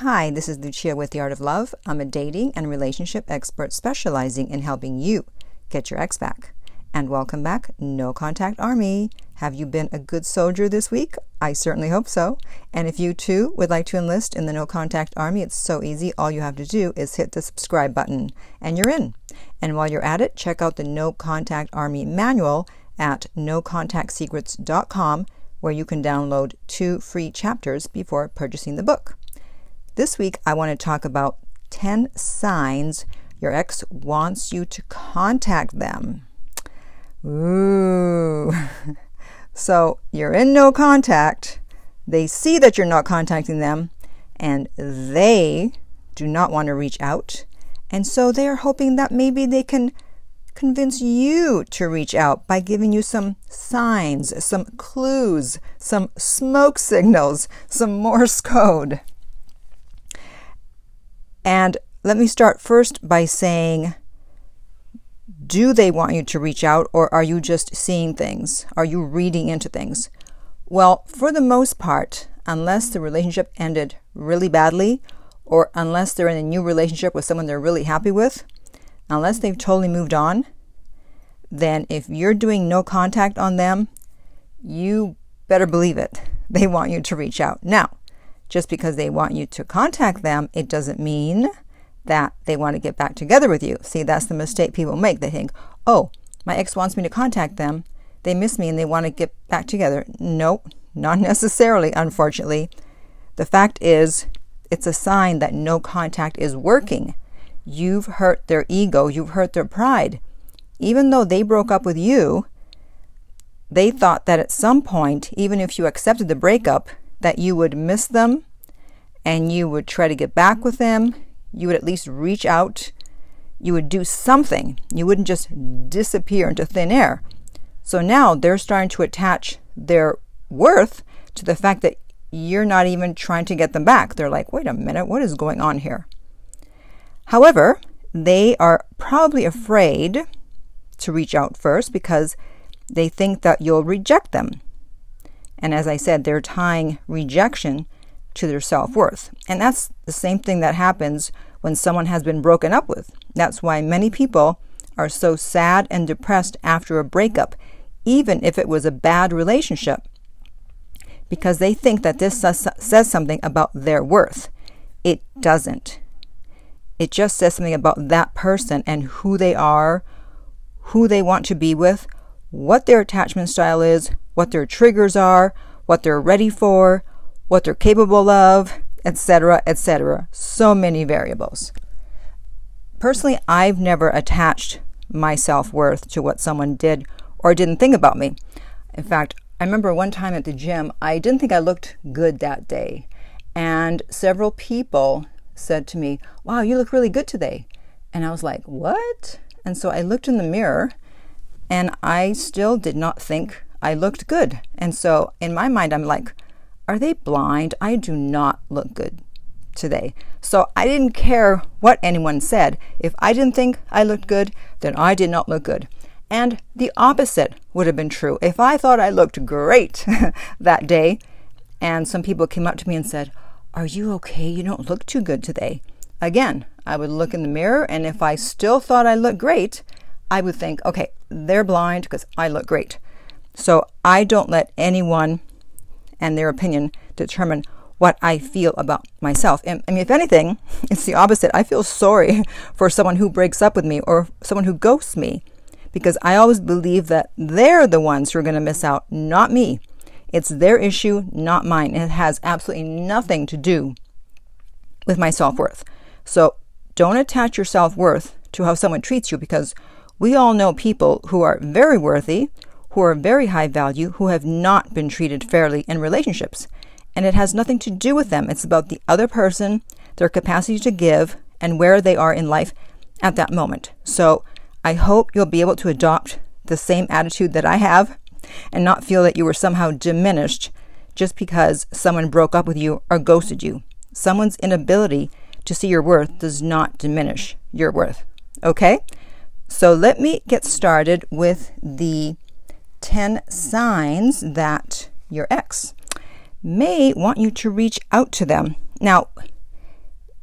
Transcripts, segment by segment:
Hi, this is Lucia with The Art of Love. I'm a dating and relationship expert specializing in helping you get your ex back. And welcome back, No Contact Army. Have you been a good soldier this week? I certainly hope so. And if you too would like to enlist in the No Contact Army, it's so easy. All you have to do is hit the subscribe button and you're in. And while you're at it, check out the No Contact Army manual at nocontactsecrets.com, where you can download 2 free chapters before purchasing the book. This week, I want to talk about 10 signs your ex wants you to contact them. Ooh. So you're in no contact. They see that you're not contacting them, and they do not want to reach out. And so they are hoping that maybe they can convince you to reach out by giving you some signs, some clues, some smoke signals, some Morse code. And let me start first by saying, do they want you to reach out, or are you just seeing things? Are you reading into things? Well, for the most part, unless the relationship ended really badly, or unless they're in a new relationship with someone they're really happy with, unless they've totally moved on, then if you're doing no contact on them, you better believe it. They want you to reach out. Now, just because they want you to contact them, it doesn't mean that they want to get back together with you. See, that's the mistake people make. They think, oh, my ex wants me to contact them. They miss me and they want to get back together. Nope, not necessarily, unfortunately. The fact is, it's a sign that no contact is working. You've hurt their ego. You've hurt their pride. Even though they broke up with you, they thought that at some point, even if you accepted the breakup, that you would miss them and you would try to get back with them. You would at least reach out. You would do something. You wouldn't just disappear into thin air. So now they're starting to attach their worth to the fact that you're not even trying to get them back. They're like, wait a minute, what is going on here? However, they are probably afraid to reach out first because they think that you'll reject them. And as I said, they're tying rejection to their self-worth. And that's the same thing that happens when someone has been broken up with. That's why many people are so sad and depressed after a breakup, even if it was a bad relationship, because they think that this says something about their worth. It doesn't. It just says something about that person and who they are, who they want to be with, what their attachment style is, what their triggers are, what they're ready for, what they're capable of, etc., etc. So many variables. Personally, I've never attached my self-worth to what someone did or didn't think about me. In fact, I remember one time at the gym, I didn't think I looked good that day. And several people said to me, wow, you look really good today. And I was like, what? And so I looked in the mirror and I still did not think I looked good. And so in my mind, I'm like, are they blind? I do not look good today. So I didn't care what anyone said. If I didn't think I looked good, then I did not look good. And the opposite would have been true. If I thought I looked great that day, and some people came up to me and said, are you okay? You don't look too good today. Again, I would look in the mirror, and if I still thought I looked great, I would think, okay, they're blind because I look great. So I don't let anyone and their opinion determine what I feel about myself. And I mean, if anything, it's the opposite. I feel sorry for someone who breaks up with me or someone who ghosts me, because I always believe that they're the ones who are going to miss out, not me. It's their issue, not mine. And it has absolutely nothing to do with my self-worth. So don't attach your self-worth to how someone treats you, because we all know people who are very worthy, who are very high value, who have not been treated fairly in relationships. And it has nothing to do with them. It's about the other person, their capacity to give, and where they are in life at that moment. So I hope you'll be able to adopt the same attitude that I have and not feel that you were somehow diminished just because someone broke up with you or ghosted you. Someone's inability to see your worth does not diminish your worth. Okay? So let me get started with the 10 signs that your ex may want you to reach out to them. Now,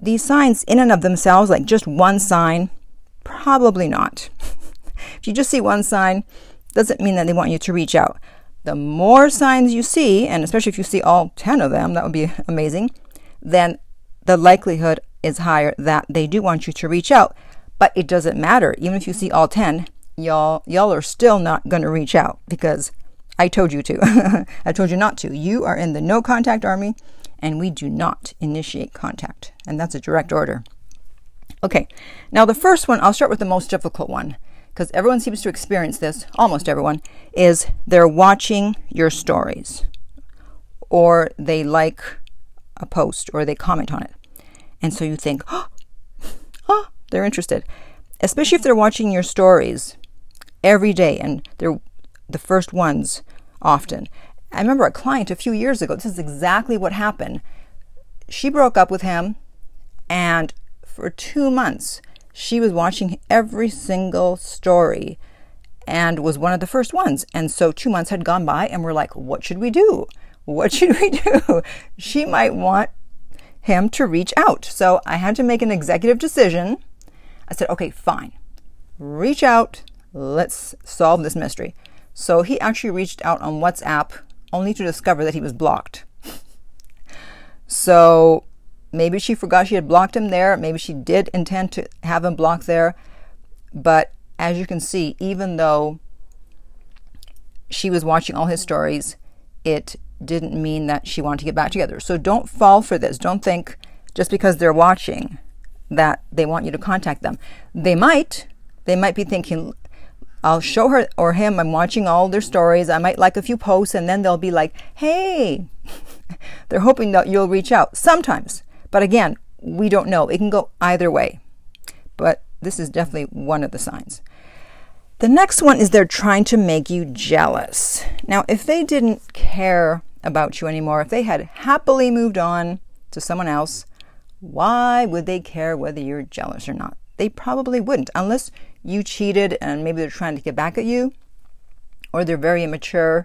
these signs in and of themselves, like just one sign, probably not. If you just see one sign, doesn't mean that they want you to reach out. The more signs you see, and especially if you see all 10 of them, that would be amazing, then the likelihood is higher that they do want you to reach out. But it doesn't matter. Even if you see all 10, y'all are still not going to reach out because I told you to. I told you not to. You are in the no contact army, and we do not initiate contact. And that's a direct order. Okay, now the first one, I'll start with the most difficult one, because everyone seems to experience this, almost everyone, is they're watching your stories, or they like a post, or they comment on it. And so you think, oh, they're interested. Especially if they're watching your stories every day, and they're the first ones often. I remember a client a few years ago, this is exactly what happened. She broke up with him, and for 2 months, she was watching every single story and was one of the first ones. And so 2 months had gone by, and we're like, what should we do? What should we do? She might want him to reach out. So I had to make an executive decision. I said, okay, fine. Reach out. Let's solve this mystery. So he actually reached out on WhatsApp only to discover that he was blocked. So maybe she forgot she had blocked him there. Maybe she did intend to have him blocked there. But as you can see, even though she was watching all his stories, it didn't mean that she wanted to get back together. So don't fall for this. Don't think just because they're watching that they want you to contact them. They might be thinking, I'll show her or him I'm watching all their stories. I might like a few posts, and then they'll be like, hey. They're hoping that you'll reach out sometimes. But again, we don't know. It can go either way. But this is definitely one of the signs. The next one is they're trying to make you jealous. Now, if they didn't care about you anymore, if they had happily moved on to someone else, why would they care whether you're jealous or not? They probably wouldn't, unless you cheated and maybe they're trying to get back at you, or they're very immature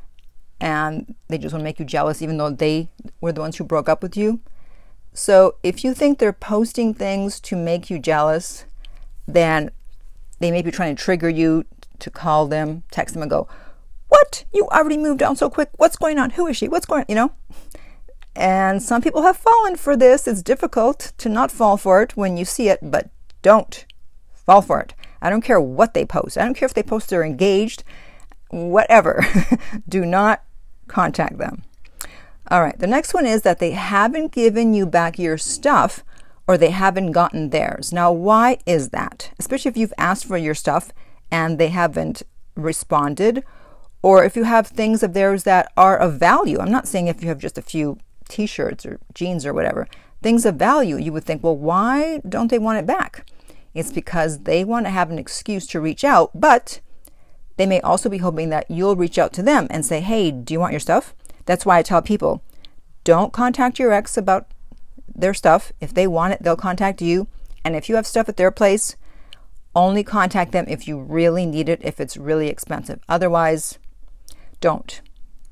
and they just want to make you jealous even though they were the ones who broke up with you. So if you think they're posting things to make you jealous, then they may be trying to trigger you to call them, text them and go, what? You already moved on so quick. What's going on? Who is she? What's going on? You know? And some people have fallen for this. It's difficult to not fall for it when you see it, but don't fall for it. I don't care what they post. I don't care if they post they're engaged, whatever. Do not contact them. All right. The next one is that they haven't given you back your stuff, or they haven't gotten theirs. Now, why is that? Especially if you've asked for your stuff and they haven't responded, or if you have things of theirs that are of value. I'm not saying if you have just a few t-shirts or jeans or whatever, things of value, you would think, well, why don't they want it back? It's because they want to have an excuse to reach out, but they may also be hoping that you'll reach out to them and say, hey, do you want your stuff? That's why I tell people, don't contact your ex about their stuff. If they want it, they'll contact you. And if you have stuff at their place, only contact them if you really need it, if it's really expensive. Otherwise, don't.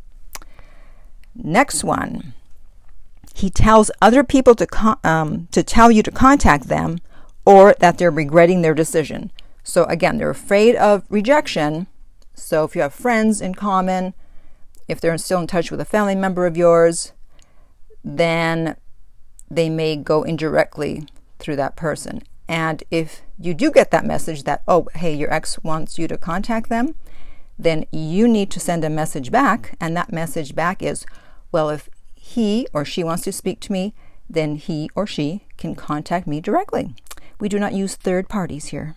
Next one. He tells other people to tell you to contact them, or that they're regretting their decision. So again, they're afraid of rejection. So if you have friends in common, if they're still in touch with a family member of yours, then they may go indirectly through that person. And if you do get that message that, oh, hey, your ex wants you to contact them, then you need to send a message back. And that message back is, well, if he or she wants to speak to me, then he or she can contact me directly. We do not use third parties here.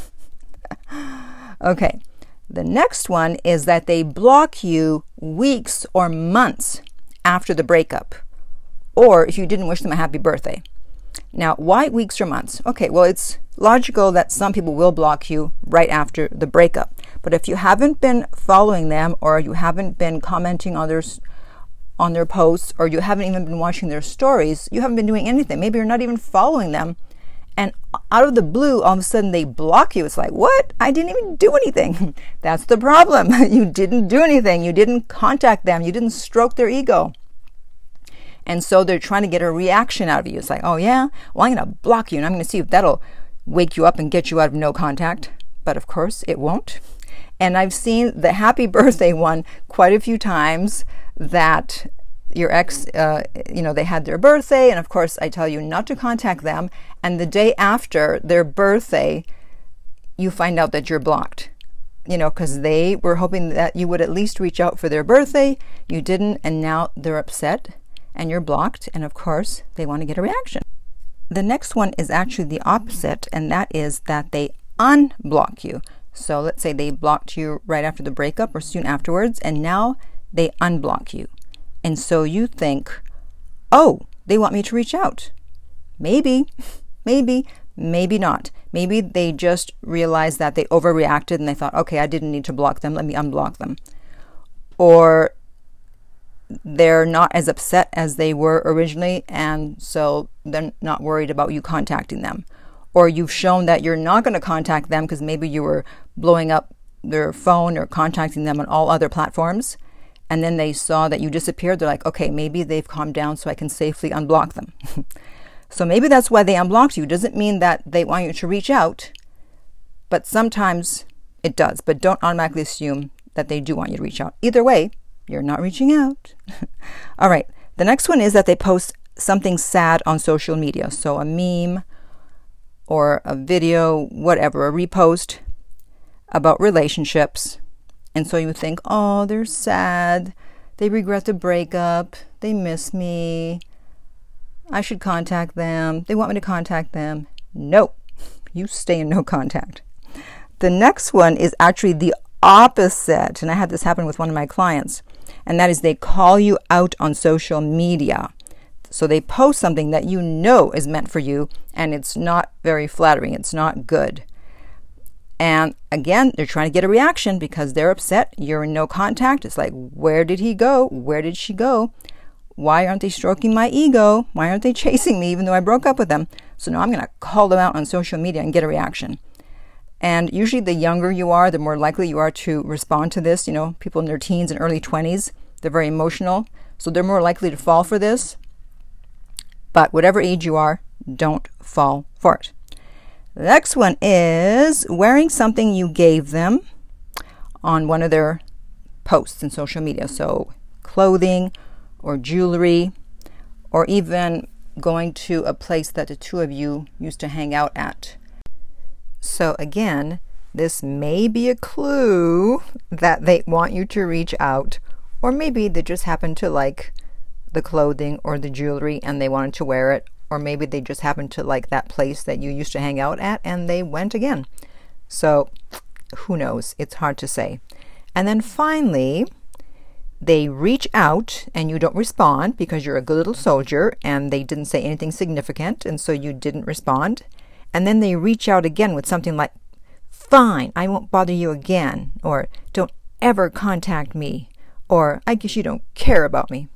Okay. The next one is that they block you weeks or months after the breakup, or if you didn't wish them a happy birthday. Now, why weeks or months? Okay, well, it's logical that some people will block you right after the breakup. But if you haven't been following them, or you haven't been commenting on their posts, or you haven't even been watching their stories, you haven't been doing anything. Maybe you're not even following them. And out of the blue, all of a sudden they block you. It's like, what? I didn't even do anything. That's the problem. You didn't do anything. You didn't contact them. You didn't stroke their ego. And so they're trying to get a reaction out of you. It's like, oh yeah, well, I'm going to block you and I'm going to see if that'll wake you up and get you out of no contact. But of course it won't. And I've seen the happy birthday one quite a few times, that your ex, they had their birthday, and of course I tell you not to contact them, and the day after their birthday, you find out that you're blocked. Because they were hoping that you would at least reach out for their birthday. You didn't, and now they're upset, and you're blocked, and of course they want to get a reaction. The next one is actually the opposite, and that is that they unblock you. So let's say they blocked you right after the breakup or soon afterwards, and now they unblock you. And so you think, oh, they want me to reach out. Maybe not. Maybe they just realized that they overreacted and they thought, okay, I didn't need to block them. Let me unblock them. Or they're not as upset as they were originally, and so they're not worried about you contacting them. Or you've shown that you're not going to contact them because maybe you were blowing up their phone or contacting them on all other platforms. And then they saw that you disappeared. They're like, okay, maybe they've calmed down so I can safely unblock them. So maybe that's why they unblocked you. Doesn't mean that they want you to reach out, but sometimes it does. But don't automatically assume that they do want you to reach out. Either way, you're not reaching out. All right. The next one is that they post something sad on social media. So a meme or a video, whatever, a repost about relationships. And so you think, oh, they're sad. They regret the breakup. They miss me. I should contact them. They want me to contact them. No, you stay in no contact. The next one is actually the opposite. And I had this happen with one of my clients. And that is they call you out on social media. So they post something that you know is meant for you, and it's not very flattering. It's not good. And again, they're trying to get a reaction because they're upset. You're in no contact. It's like, where did he go? Where did she go? Why aren't they stroking my ego? Why aren't they chasing me even though I broke up with them? So now I'm going to call them out on social media and get a reaction. And usually the younger you are, the more likely you are to respond to this. People in their teens and early 20s, they're very emotional. So they're more likely to fall for this. But whatever age you are, don't fall for it. The next one is wearing something you gave them on one of their posts in social media. So clothing or jewelry, or even going to a place that the two of you used to hang out at. So again, this may be a clue that they want you to reach out, or maybe they just happen to like the clothing or the jewelry and they wanted to wear it. Or maybe they just happened to like that place that you used to hang out at and they went again. So who knows? It's hard to say. And then finally, they reach out and you don't respond because you're a good little soldier and they didn't say anything significant and so you didn't respond. And then they reach out again with something like, fine, I won't bother you again. Or don't ever contact me. Or I guess you don't care about me.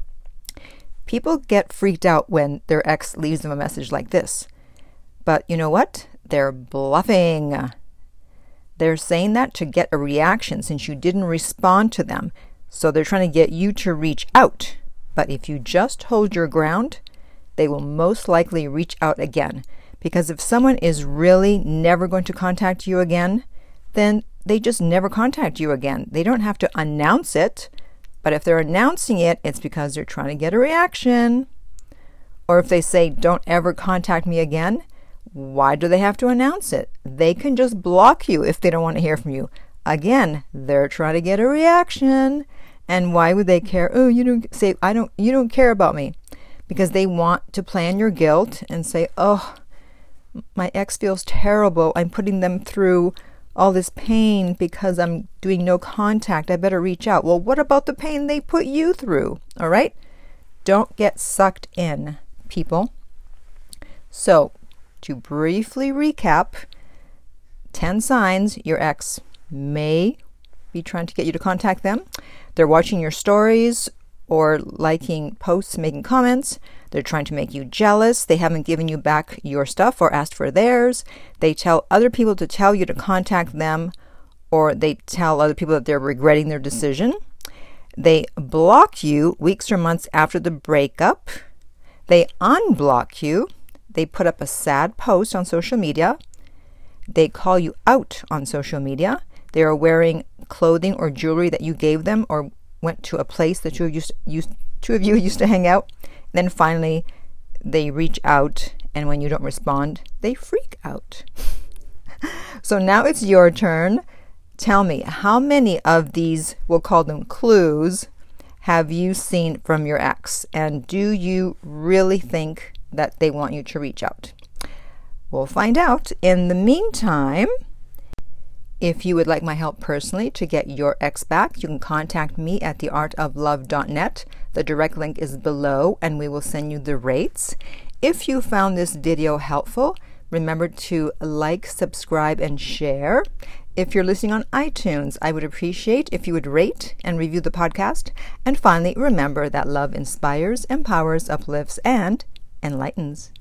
People get freaked out when their ex leaves them a message like this. But you know what? They're bluffing. They're saying that to get a reaction since you didn't respond to them. So they're trying to get you to reach out. But if you just hold your ground, they will most likely reach out again. Because if someone is really never going to contact you again, then they just never contact you again. They don't have to announce it. But if they're announcing it, it's because they're trying to get a reaction. Or if they say, don't ever contact me again, why do they have to announce it? They can just block you if they don't want to hear from you. Again, they're trying to get a reaction. And why would they care? Oh, you don't care about me. Because they want to play on your guilt and say, oh, my ex feels terrible. I'm putting them through all this pain because I'm doing no contact. I better reach out. Well, what about the pain they put you through? All right? Don't get sucked in, people. So, to briefly recap, 10 signs your ex may be trying to get you to contact them. They're watching your stories or liking posts, making comments. They're trying to make you jealous. They haven't given you back your stuff or asked for theirs. They tell other people to tell you to contact them, or they tell other people that they're regretting their decision. They block you weeks or months after the breakup. They unblock you. They put up a sad post on social media. They call you out on social media. They are wearing clothing or jewelry that you gave them or went to a place that two of you used to hang out. And then finally, they reach out, and when you don't respond, they freak out. So now it's your turn. Tell me, how many of these, we'll call them clues, have you seen from your ex? And do you really think that they want you to reach out? We'll find out. In the meantime, if you would like my help personally to get your ex back, you can contact me at theartoflove.net. The direct link is below, and we will send you the rates. If you found this video helpful, remember to like, subscribe, and share. If you're listening on iTunes, I would appreciate if you would rate and review the podcast. And finally, remember that love inspires, empowers, uplifts, and enlightens.